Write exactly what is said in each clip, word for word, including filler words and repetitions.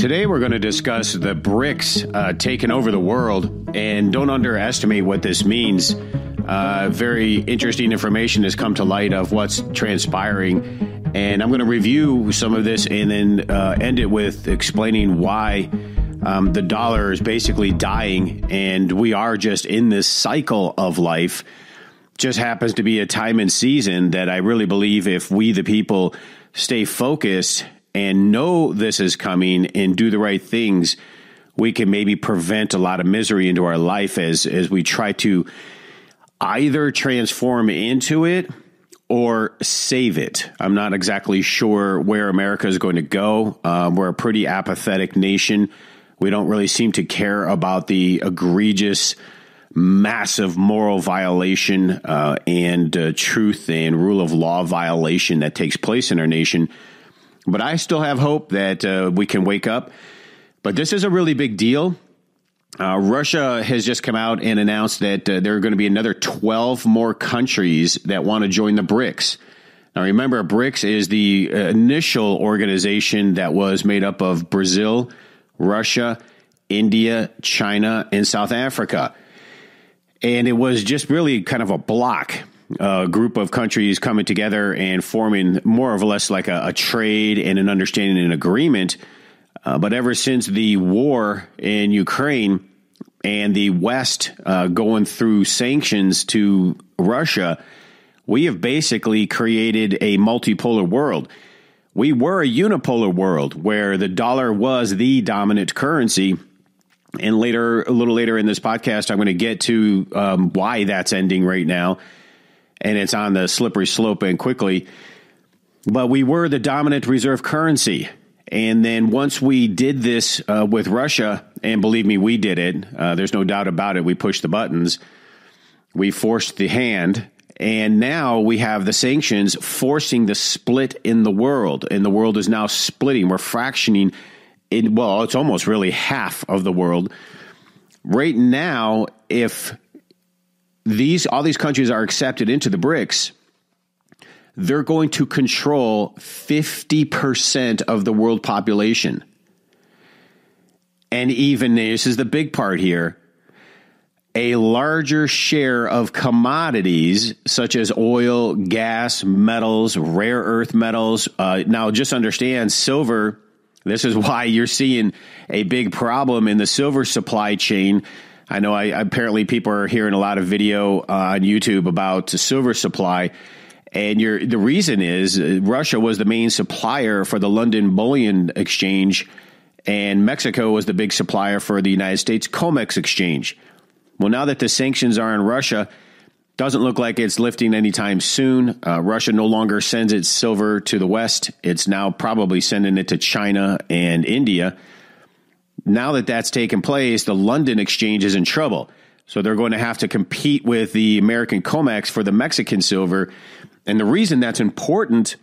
Today we're going to discuss the BRICS uh, taking over the world, and don't underestimate what this means. Uh, very interesting information has come to light of what's transpiring, and I'm going to review some of this and then uh, end it with explaining why um, the dollar is basically dying, and we are just in this cycle of life. Just happens to be a time and season that I really believe if we, the people, stay focused and know this is coming and do the right things, we can maybe prevent a lot of misery into our life as, as we try to either transform into it or save it. I'm not exactly sure where America is going to go. Um, we're a pretty apathetic nation. We don't really seem to care about the egregious, massive moral violation uh, and uh, truth and rule of law violation that takes place in our nation. But I still have hope that uh, we can wake up. But this is a really big deal. Uh, Russia has just come out and announced that uh, there are going to be another twelve more countries that want to join the BRICS. Now, remember, BRICS is the initial organization that was made up of Brazil, Russia, India, China, and South Africa. And it was just really kind of a block. A group of countries coming together and forming more or less like a, a trade and an understanding and agreement. Uh, but ever since the war in Ukraine and the West uh, going through sanctions to Russia, we have basically created a multipolar world. We were a unipolar world where the dollar was the dominant currency. And later, a little later in this podcast, I'm going to get to um, why that's ending right now. And it's on the slippery slope and quickly. But we were the dominant reserve currency. And then once we did this uh, with Russia, and believe me, we did it. Uh, there's no doubt about it. We pushed the buttons. We forced the hand. And now we have the sanctions forcing the split in the world. And the world is now splitting. We're fractioning. In, well, it's almost really half of the world. Right now, if These all these countries are accepted into the BRICS, they're going to control fifty percent of the world population. And even, this is the big part here, a larger share of commodities such as oil, gas, metals, rare earth metals. Uh, now, just understand silver. This is why you're seeing a big problem in the silver supply chain. I know I, apparently people are hearing a lot of video uh, on YouTube about the silver supply. And you're, the reason is uh, Russia was the main supplier for the London Bullion Exchange, and Mexico was the big supplier for the United States COMEX Exchange. Well, now that the sanctions are on Russia, doesn't look like it's lifting anytime soon. Uh, Russia no longer sends its silver to the West. It's now probably sending it to China and India. Now that that's taken place, the London Exchange is in trouble. So they're going to have to compete with the American COMEX for the Mexican silver. And the reason that's important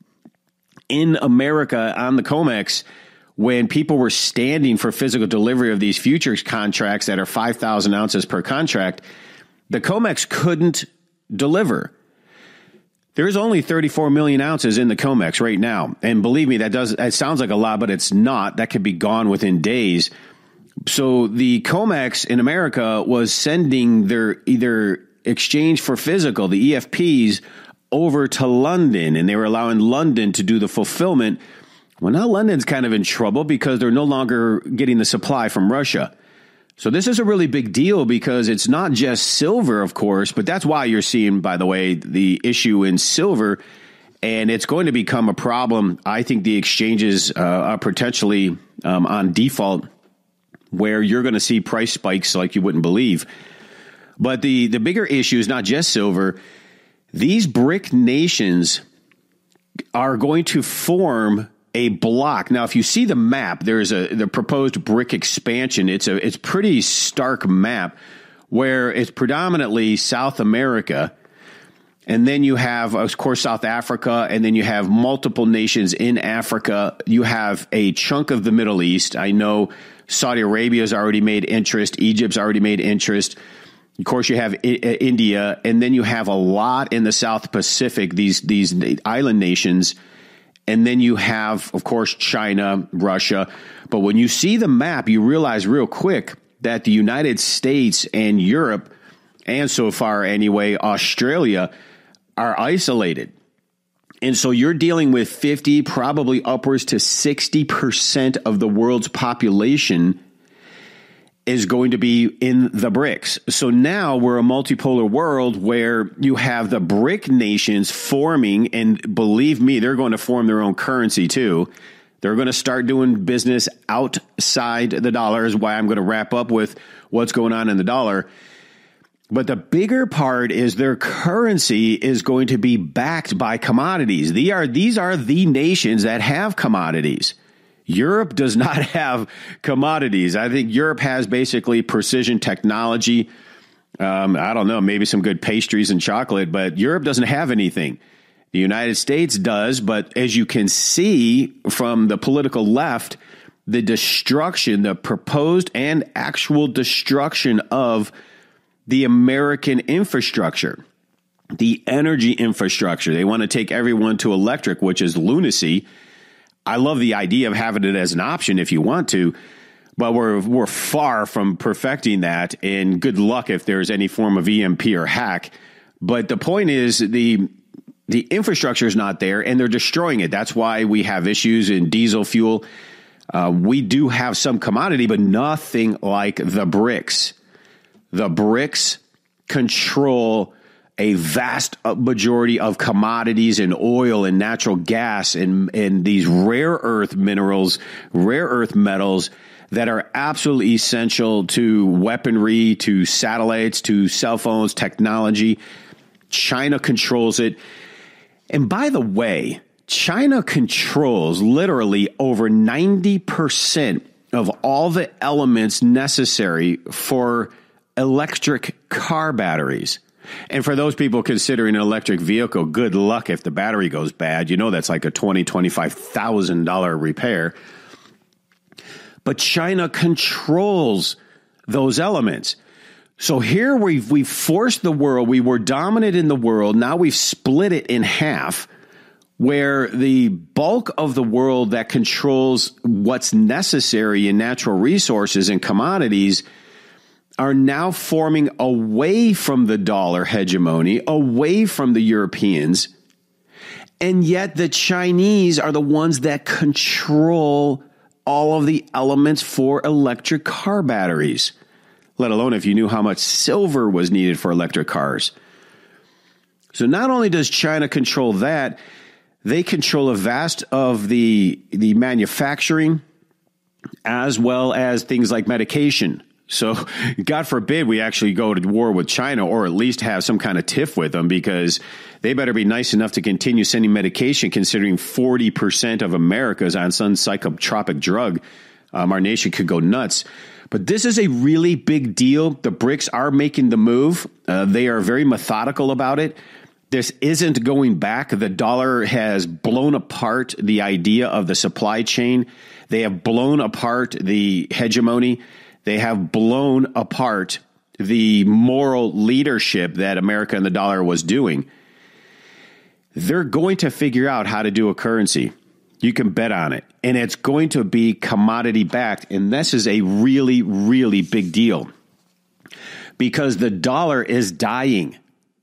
in America on the COMEX, when people were standing for physical delivery of these futures contracts that are five thousand ounces per contract, the COMEX couldn't deliver. There's only thirty-four million ounces in the COMEX right now. And believe me, that does, it sounds like a lot, but it's not. That could be gone within days. So the COMEX in America was sending their either exchange for physical, the E F Ps, over to London, and they were allowing London to do the fulfillment. Well, now London's kind of in trouble because they're no longer getting the supply from Russia. So this is a really big deal because it's not just silver, of course, but that's why you're seeing, by the way, the issue in silver, and it's going to become a problem. I think the exchanges uh, are potentially um, on default where you're going to see price spikes like you wouldn't believe. But the, the bigger issue is not just silver. These BRIC nations are going to form a block. Now, if you see the map, there's a the proposed BRIC expansion. It's a it's pretty stark map where it's predominantly South America, and then you have, of course, South Africa, and then you have multiple nations in Africa. You have a chunk of the Middle East. I know Saudi Arabia's already made interest. Egypt's already made interest. Of course, you have I- India, and then you have a lot in the South Pacific, these these island nations. And then you have, of course, China, Russia. But when you see the map, you realize real quick that the United States and Europe, and so far anyway, Australia, are isolated. And so you're dealing with fifty, probably upwards to sixty percent of the world's population is going to be in the BRICS. So now we're a multipolar world where you have the BRIC nations forming, and believe me, they're going to form their own currency too. They're going to start doing business outside the dollar, is why I'm going to wrap up with what's going on in the dollar. But the bigger part is their currency is going to be backed by commodities. These are, these are the nations that have commodities. Europe does not have commodities. I think Europe has basically precision technology. Um, I don't know, maybe some good pastries and chocolate, but Europe doesn't have anything. The United States does, but as you can see from the political left, the destruction, the proposed and actual destruction of the American infrastructure, the energy infrastructure. They want to take everyone to electric, which is lunacy. I love the idea of having it as an option if you want to, but we're we're far from perfecting that, and good luck if there's any form of E M P or hack. But the point is the the infrastructure is not there, and they're destroying it. That's why we have issues in diesel fuel. Uh, we do have some commodity, but nothing like the BRICS. The BRICS control a vast majority of commodities and oil and natural gas and, and these rare earth minerals, rare earth metals that are absolutely essential to weaponry, to satellites, to cell phones, technology. China controls it. And by the way, China controls literally over ninety percent of all the elements necessary for electric car batteries. And for those people considering an electric vehicle, good luck if the battery goes bad. You know that's like a twenty thousand dollars, twenty-five thousand dollars repair. But China controls those elements. So here we've, we've forced the world. We were dominant in the world. Now we've split it in half, where the bulk of the world that controls what's necessary in natural resources and commodities are now forming away from the dollar hegemony, away from the Europeans. And yet the Chinese are the ones that control all of the elements for electric car batteries, let alone if you knew how much silver was needed for electric cars. So not only does China control that, they control a vast of the, the manufacturing as well as things like medication. So God forbid we actually go to war with China, or at least have some kind of tiff with them, because they better be nice enough to continue sending medication, considering forty percent of America is on some psychotropic drug. Um, our nation could go nuts. But this is a really big deal. The BRICS are making the move. Uh, they are very methodical about it. This isn't going back. The dollar has blown apart the idea of the supply chain. They have blown apart the hegemony. They have blown apart the moral leadership that America and the dollar was doing. They're going to figure out how to do a currency. You can bet on it. And it's going to be commodity backed. And this is a really, really big deal, because the dollar is dying.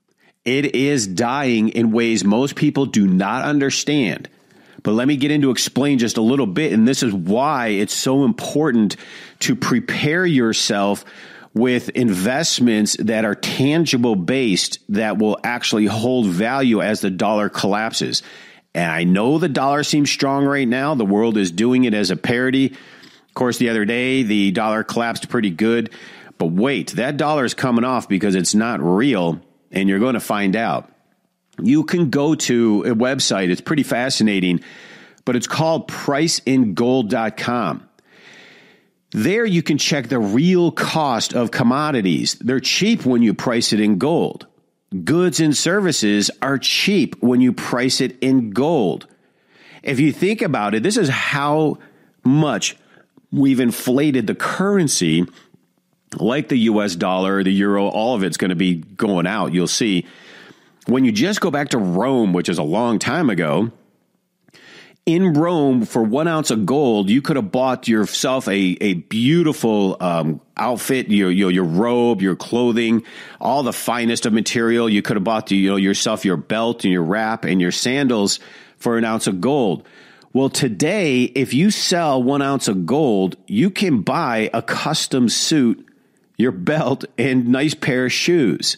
It is dying in ways most people do not understand. But let me get into explain just a little bit. And this is why it's so important to prepare yourself with investments that are tangible based, that will actually hold value as the dollar collapses. And I know the dollar seems strong right now. The world is doing it as a parity. Of course, the other day, the dollar collapsed pretty good. But wait, that dollar is coming off because it's not real. And you're going to find out. You can go to a website. It's pretty fascinating, but it's called price in gold dot com. There you can check the real cost of commodities. They're cheap when you price it in gold. Goods and services are cheap when you price it in gold. If you think about it, this is how much we've inflated the currency, like the U S dollar, the euro, all of it's going to be going out. You'll see. When you just go back to Rome, which is a long time ago, In Rome, for one ounce of gold, you could have bought yourself a, a beautiful um, outfit, your, your your robe, your clothing, all the finest of material. You could have bought you know, yourself your belt and your wrap and your sandals for an ounce of gold. Well, today, if you sell one ounce of gold, you can buy a custom suit, your belt, and nice pair of shoes.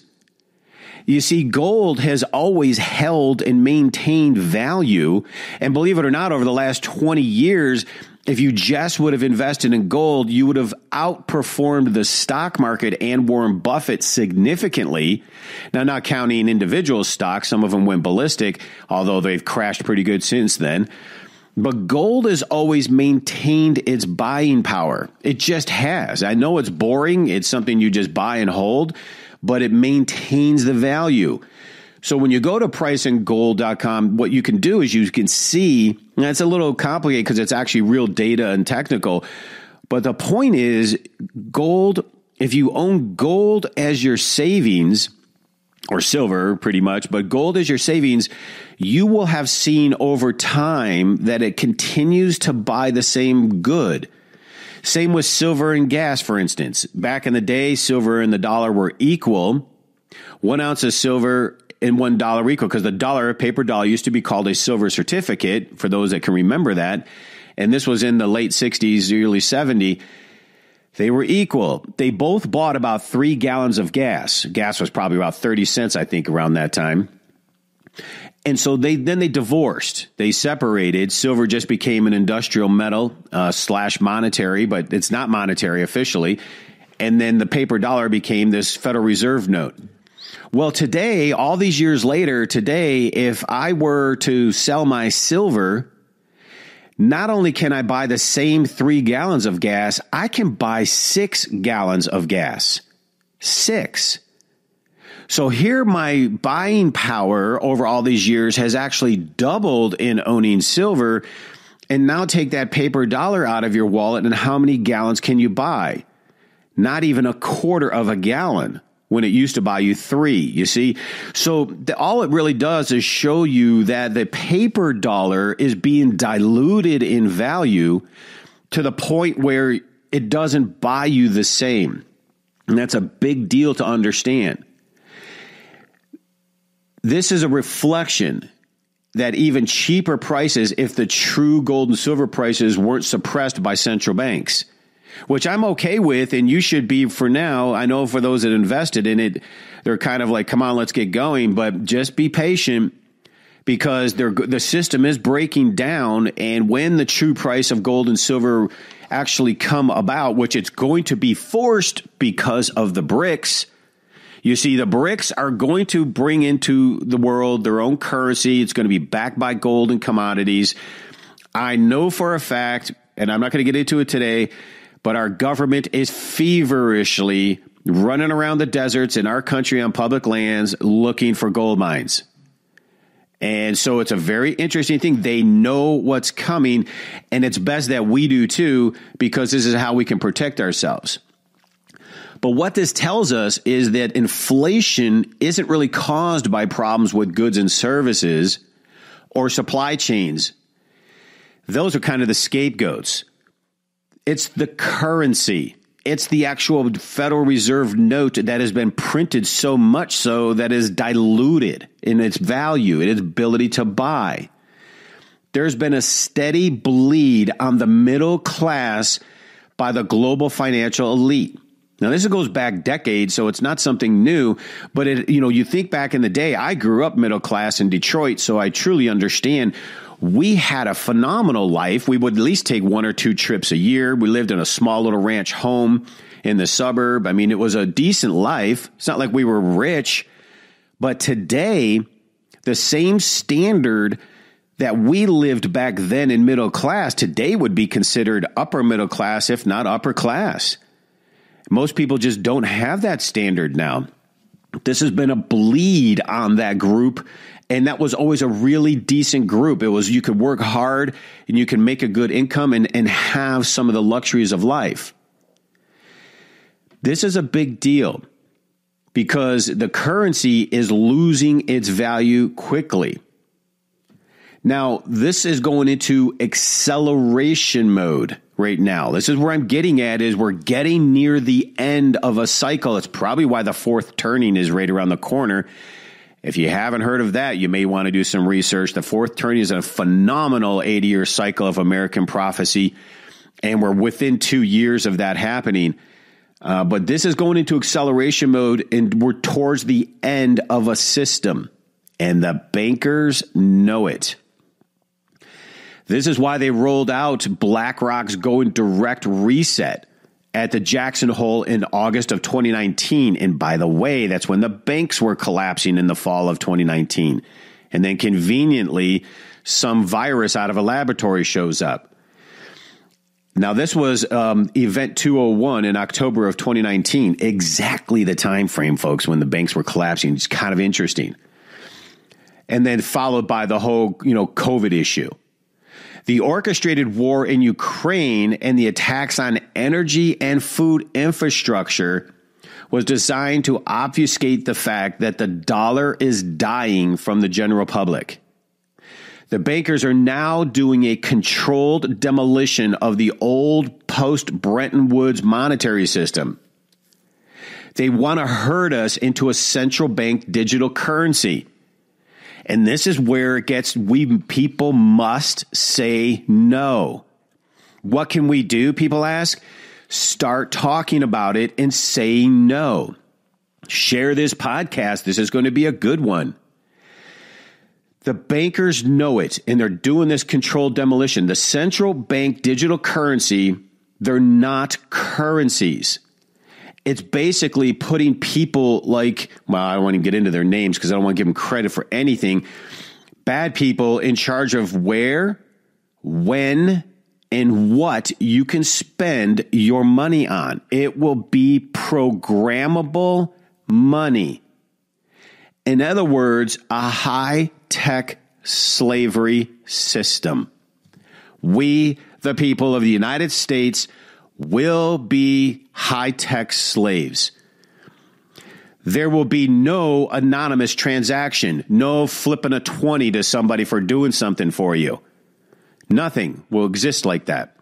You see, gold has always held and maintained value. And believe it or not, over the last twenty years, if you just would have invested in gold, you would have outperformed the stock market and Warren Buffett significantly. Now, not counting individual stocks, some of them went ballistic, although they've crashed pretty good since then. But gold has always maintained its buying power. It just has. I know it's boring. It's something you just buy and hold, but it maintains the value. So when you go to price and gold dot com, what you can do is you can see, and it's a little complicated because it's actually real data and technical, but the point is gold, if you own gold as your savings, or silver pretty much, but gold as your savings, you will have seen over time that it continues to buy the same good. Same with silver and gas, for instance. Back in the day, silver and the dollar were equal. One ounce of silver and one dollar equal, because the dollar, paper dollar, used to be called a silver certificate, for those that can remember that. And this was in the late sixties, early seventies. They were equal. They both bought about three gallons of gas. Gas was probably about thirty cents, I think, around that time. And so they then they divorced. They separated. Silver just became an industrial metal uh, slash monetary, but it's not monetary officially. And then the paper dollar became this Federal Reserve note. Well, today, all these years later, today, if I were to sell my silver, not only can I buy the same three gallons of gas, I can buy six gallons of gas. Six. So here my buying power over all these years has actually doubled in owning silver. And now take that paper dollar out of your wallet, and how many gallons can you buy? Not even a quarter of a gallon, when it used to buy you three, you see? So the, all it really does is show you that the paper dollar is being diluted in value to the point where it doesn't buy you the same. And that's a big deal to understand. This is a reflection that even cheaper prices, if the true gold and silver prices weren't suppressed by central banks, which I'm okay with, and you should be for now. I know for those that invested in it, they're kind of like, come on, let's get going, but just be patient, because they're, the system is breaking down. And when the true price of gold and silver actually come about, which it's going to be forced because of the BRICS, you see, the BRICS are going to bring into the world their own currency. It's going to be backed by gold and commodities. I know for a fact, and I'm not going to get into it today, but our government is feverishly running around the deserts in our country on public lands looking for gold mines. And so it's a very interesting thing. They know what's coming, and it's best that we do too, because this is how we can protect ourselves. But what this tells us is that inflation isn't really caused by problems with goods and services or supply chains. Those are kind of the scapegoats. It's the currency. It's the actual Federal Reserve note that has been printed so much so that is diluted in its value, in its ability to buy. There's been a steady bleed on the middle class by the global financial elite. Now, this goes back decades, so it's not something new, but it, you know, you think back in the day, I grew up middle class in Detroit, so I truly understand. We had a phenomenal life. We would at least take one or two trips a year. We lived in a small little ranch home in the suburb. I mean, it was a decent life. It's not like we were rich, but today, the same standard that we lived back then in middle class, today would be considered upper middle class, if not upper class. Most people just don't have that standard now. This has been a bleed on that group, and that was always a really decent group. It was, you could work hard and you can make a good income and, and have some of the luxuries of life. This is a big deal because the currency is losing its value quickly. Now, this is going into acceleration mode right now. This is where I'm getting at is we're getting near the end of a cycle. It's probably why the fourth turning is right around the corner. If you haven't heard of that, you may want to do some research. The fourth turning is a phenomenal eighty-year cycle of American prophecy, and we're within two years of that happening. Uh, but this is going into acceleration mode, and we're towards the end of a system, and the bankers know it. This is why they rolled out BlackRock's Going Direct Reset at the Jackson Hole in August of twenty nineteen. And by the way, that's when the banks were collapsing in the fall of twenty nineteen. And then conveniently, some virus out of a laboratory shows up. Now, this was um, Event two oh one in October of twenty nineteen, exactly the time frame, folks, when the banks were collapsing. It's kind of interesting. And then followed by the whole, you know, COVID issue. The orchestrated war in Ukraine and the attacks on energy and food infrastructure was designed to obfuscate the fact that the dollar is dying from the general public. The bankers are now doing a controlled demolition of the old post-Bretton Woods monetary system. They want to herd us into a central bank digital currency. And this is where it gets, we people must say no. What can we do, people ask? Start talking about it and saying no. Share this podcast. This is going to be a good one. The bankers know it, and they're doing this controlled demolition. The central bank digital currency, they're not currencies. It's basically putting people like, well, I don't want to get into their names because I don't want to give them credit for anything. Bad people in charge of where, when, and what you can spend your money on. It will be programmable money. In other words, a high-tech slavery system. We, the people of the United States, will be high-tech slaves. There will be no anonymous transaction, no flipping a twenty to somebody for doing something for you. Nothing will exist like that.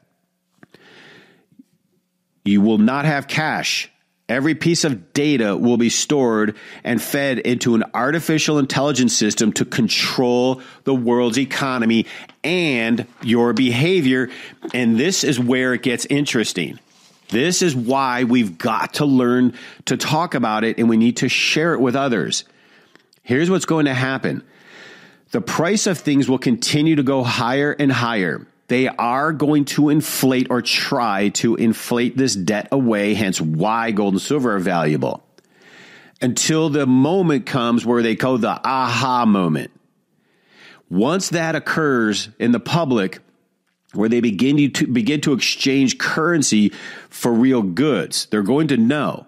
You will not have cash. Every piece of data will be stored and fed into an artificial intelligence system to control the world's economy and your behavior. And this is where it gets interesting. This is why we've got to learn to talk about it, and we need to share it with others. Here's what's going to happen. The price of things will continue to go higher and higher. They are going to inflate or try to inflate this debt away, hence why gold and silver are valuable. Until the moment comes where they call the aha moment. Once that occurs in the public, where they begin to begin to exchange currency for real goods, they're going to know.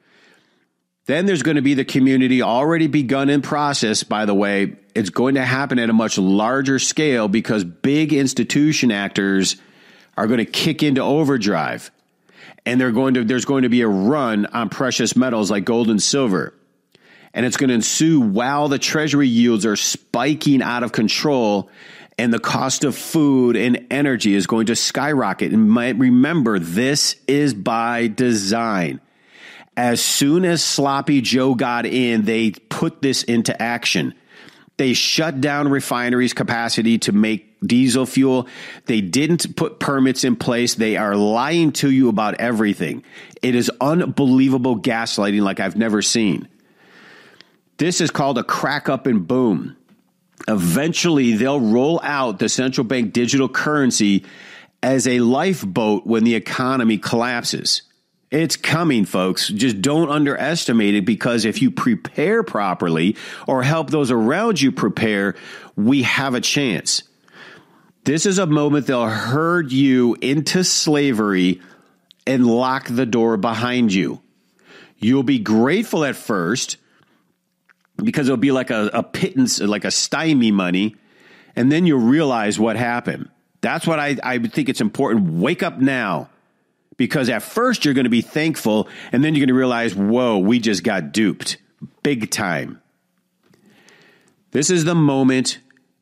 Then there's going to be the community already begun in process, by the way. It's going to happen at a much larger scale because big institution actors are going to kick into overdrive. And they're going to there's going to be a run on precious metals like gold and silver. And it's going to ensue while the treasury yields are spiking out of control and the cost of food and energy is going to skyrocket. And remember, this is by design. As soon as Sloppy Joe got in, they put this into action. They shut down refineries' capacity to make diesel fuel. They didn't put permits in place. They are lying to you about everything. It is unbelievable gaslighting like I've never seen. This is called a crack up and boom. Eventually, they'll roll out the central bank digital currency as a lifeboat when the economy collapses. It's coming, folks. Just don't underestimate it, because if you prepare properly or help those around you prepare, we have a chance. This is a moment they'll herd you into slavery and lock the door behind you. You'll be grateful at first because it'll be like a, a pittance, like a stymie money, and then you'll realize what happened. That's what I, I think it's important. Wake up now. Because at first you're going to be thankful, and then you're going to realize, whoa, we just got duped. Big time. This is the moment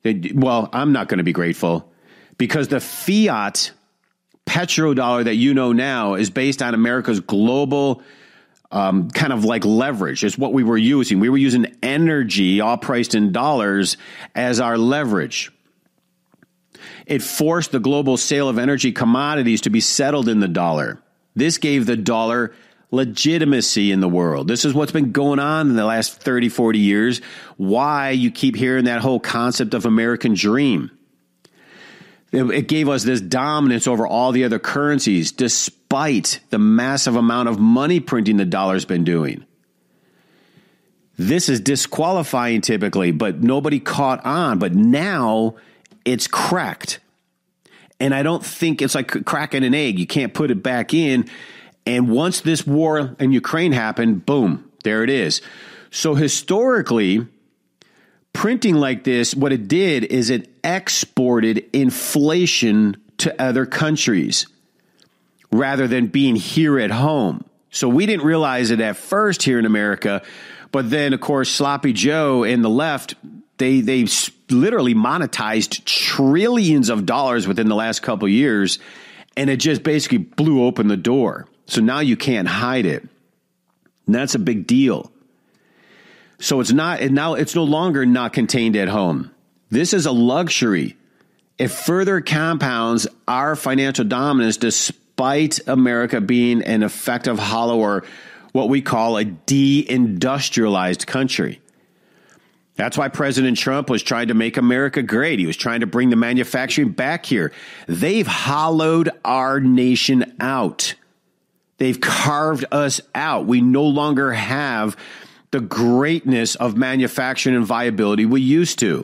Well, I'm not going to be grateful because the fiat petrodollar that you know now is based on America's global um, kind of like leverage. It's what we were using. We were using energy, all priced in dollars, as our leverage. It forced the global sale of energy commodities to be settled in the dollar. This gave the dollar legitimacy in the world. This is what's been going on in the last thirty, forty years. Why you keep hearing that whole concept of American dream. It gave us this dominance over all the other currencies, despite the massive amount of money printing the dollar's been doing. This is disqualifying typically, but nobody caught on. But now it's cracked. And I don't think it's like cracking an egg. You can't put it back in. And once this war in Ukraine happened, boom, there it is. So historically, printing like this, what it did is it exported inflation to other countries rather than being here at home. So we didn't realize it at first here in America, but then, of course, Sloppy Joe and the left, they they literally monetized trillions of dollars within the last couple of years, and it just basically blew open the door. So now you can't hide it. And that's a big deal. So it's not, and now it's no longer not contained at home. This is a luxury. It further compounds our financial dominance despite America being an effective hollow or what we call a de-industrialized country. That's why President Trump was trying to make America great. He was trying to bring the manufacturing back here. They've hollowed our nation out. They've carved us out. We no longer have the greatness of manufacturing and viability we used to.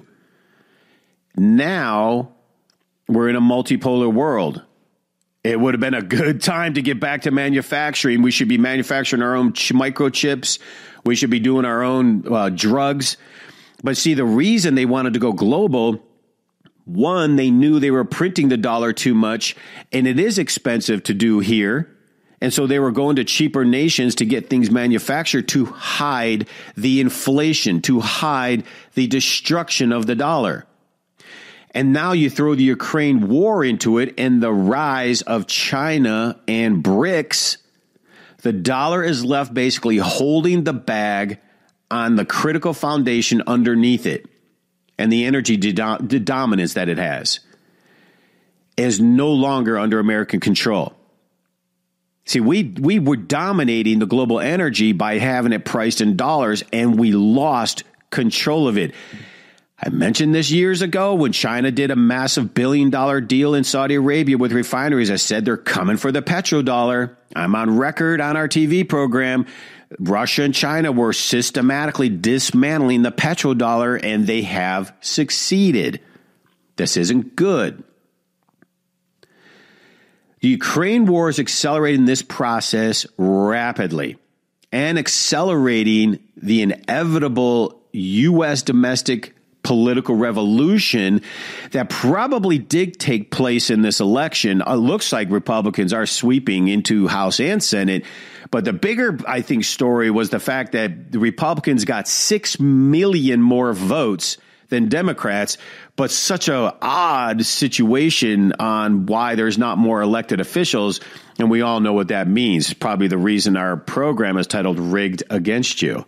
Now we're in a multipolar world. It would have been a good time to get back to manufacturing. We should be manufacturing our own ch- microchips. We should be doing our own uh, drugs. But see, the reason they wanted to go global, one, they knew they were printing the dollar too much, and it is expensive to do here. And so they were going to cheaper nations to get things manufactured to hide the inflation, to hide the destruction of the dollar. And now you throw the Ukraine war into it and the rise of China and BRICS. The dollar is left basically holding the bag on the critical foundation underneath it. And the energy de- de- dominance that it has is no longer under American control. See, we we were dominating the global energy by having it priced in dollars, and we lost control of it. I mentioned this years ago when China did a massive billion dollar deal in Saudi Arabia with refineries. I said they're coming for the petrodollar. I'm on record on our T V program. Russia and China were systematically dismantling the petrodollar, and they have succeeded. This isn't good. The Ukraine war is accelerating this process rapidly and accelerating the inevitable U S domestic political revolution that probably did take place in this election. It looks like Republicans are sweeping into House and Senate. But the bigger, I think, story was the fact that the Republicans got six million more votes than Democrats, but such an odd situation on why there's not more elected officials. And we all know what that means. Probably the reason our program is titled Rigged Against You.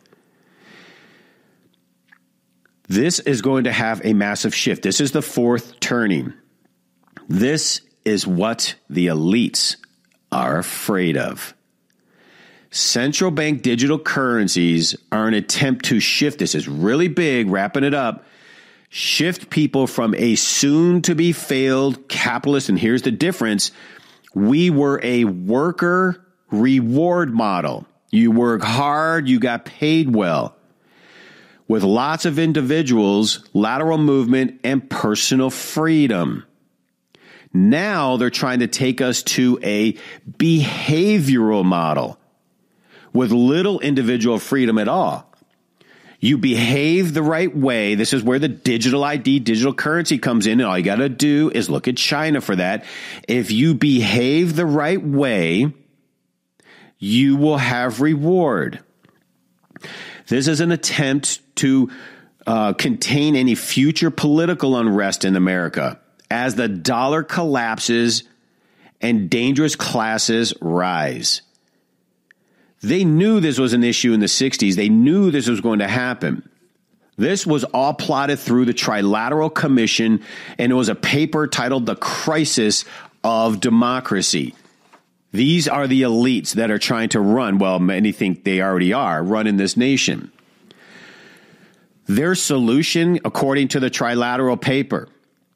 This is going to have a massive shift. This is the fourth turning. This is what the elites are afraid of. Central bank digital currencies are an attempt to shift. This is really big, wrapping it up. Shift people from a soon-to-be failed capitalist, and here's the difference. We were a worker reward model. You work hard, you got paid well. With lots of individuals, lateral movement, and personal freedom. Now they're trying to take us to a behavioral model with little individual freedom at all. You behave the right way. This is where the digital I D, digital currency comes in. And all you got to do is look at China for that. If you behave the right way, you will have reward. This is an attempt to uh, contain any future political unrest in America as the dollar collapses and dangerous classes rise. They knew this was an issue in the sixties. They knew this was going to happen. This was all plotted through the Trilateral Commission, and it was a paper titled The Crisis of Democracy. These are the elites that are trying to run, well, many think they already are, running this nation. Their solution, according to the Trilateral paper,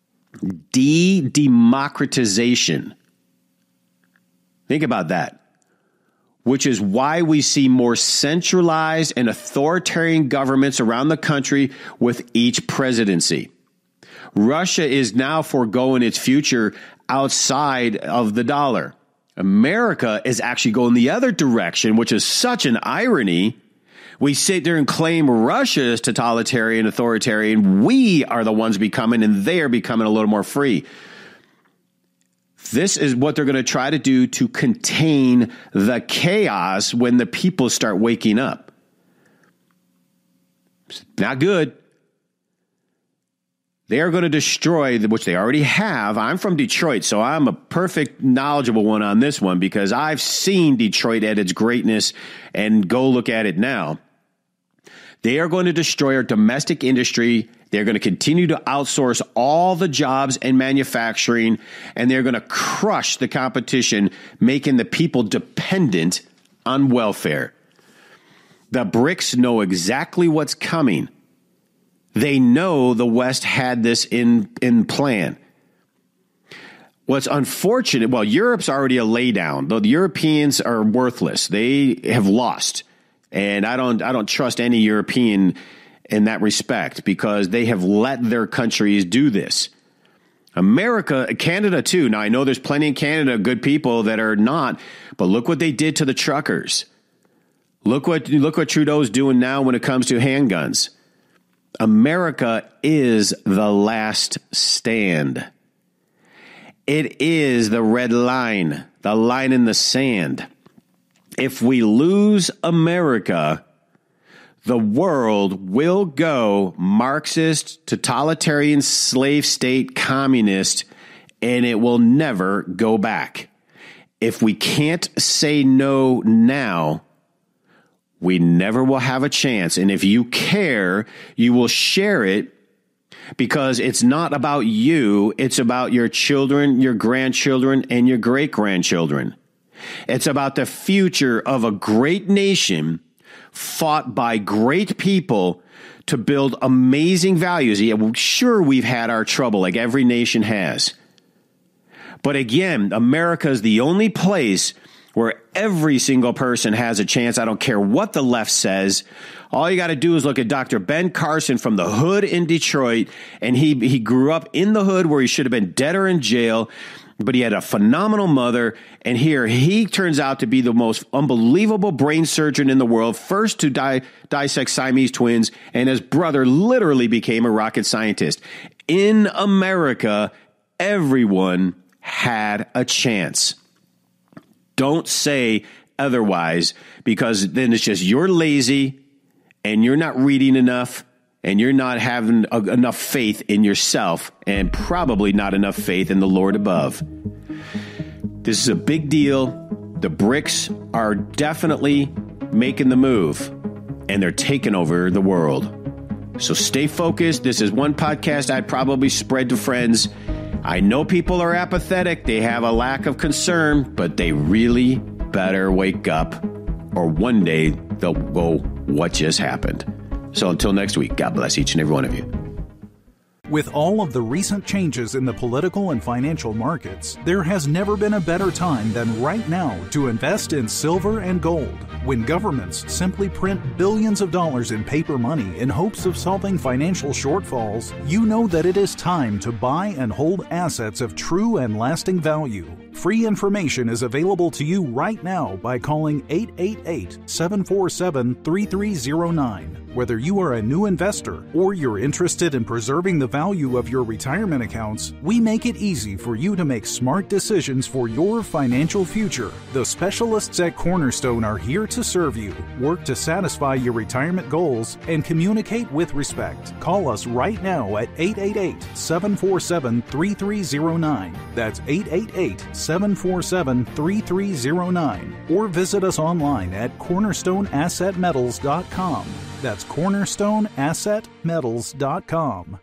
de-democratization. Think about that. Which is why we see more centralized and authoritarian governments around the country with each presidency. Russia is now foregoing its future outside of the dollar. America is actually going the other direction, which is such an irony. We sit there and claim Russia is totalitarian, authoritarian. We are the ones becoming, and they are becoming a little more free. This is what they're going to try to do to contain the chaos when the people start waking up. It's not good. They are going to destroy, which they already have. I'm from Detroit, so I'm a perfect knowledgeable one on this one because I've seen Detroit at its greatness, and go look at it now. They are going to destroy our domestic industry. They're going to continue to outsource all the jobs and manufacturing, and they're going to crush the competition, making the people dependent on welfare. The BRICS know exactly what's coming. They know the West had this in, in plan. What's unfortunate, well, Europe's already a laydown. The Europeans are worthless. They have lost. And I don't I don't trust any European in that respect because they have let their countries do this. America, Canada too. Now, I know there's plenty in Canada, good people that are not, but look what they did to the truckers. Look what look what Trudeau's doing now when it comes to handguns. America is the last stand. It is the red line, the line in the sand. If we lose America, the world will go Marxist, totalitarian, slave state, communist, and it will never go back. If we can't say no now, we never will have a chance. And if you care, you will share it because it's not about you. It's about your children, your grandchildren, and your great-grandchildren. It's about the future of a great nation fought by great people to build amazing values. Yeah, well, sure, we've had our trouble like every nation has. But again, America is the only place where every single person has a chance. I don't care what the left says. All you got to do is look at Doctor Ben Carson from the hood in Detroit, and he, he grew up in the hood where he should have been dead or in jail. But he had a phenomenal mother, and here he turns out to be the most unbelievable brain surgeon in the world, first to di- dissect Siamese twins, and his brother literally became a rocket scientist. In America, everyone had a chance. Don't say otherwise, because then it's just you're lazy, and you're not reading enough, and you're not having a, enough faith in yourself and probably not enough faith in the Lord above. This is a big deal. The BRICS are definitely making the move, and they're taking over the world. So stay focused. This is one podcast I'd probably spread to friends. I know people are apathetic. They have a lack of concern, but they really better wake up, or one day they'll go, what just happened? So until next week, God bless each and every one of you. With all of the recent changes in the political and financial markets, there has never been a better time than right now to invest in silver and gold. When governments simply print billions of dollars in paper money in hopes of solving financial shortfalls, you know that it is time to buy and hold assets of true and lasting value. Free information is available to you right now by calling eight eight eight, seven four seven, three three zero nine. Whether you are a new investor or you're interested in preserving the value of your retirement accounts, we make it easy for you to make smart decisions for your financial future. The specialists at Cornerstone are here to serve you, work to satisfy your retirement goals, and communicate with respect. Call us right now at eight eight eight, seven four seven, three three zero nine. That's eight eight eight, seven four seven, three three zero nine. Or visit us online at cornerstone asset metals dot com. That's cornerstone asset metals dot com.